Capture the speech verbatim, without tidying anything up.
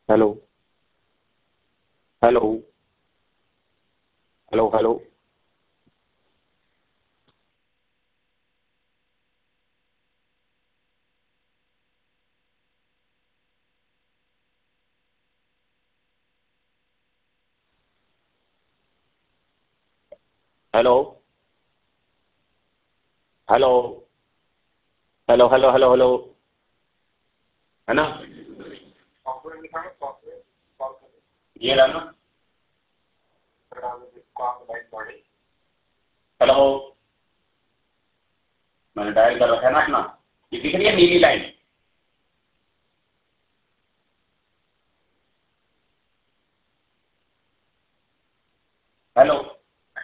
Hello hello hello hello hello hello hello hello hello hello है ना? ये रहा ना? हेलो, मैंने डायल कर रखा है ना अपना। ये दिख रही है नीली लाइन? हेलो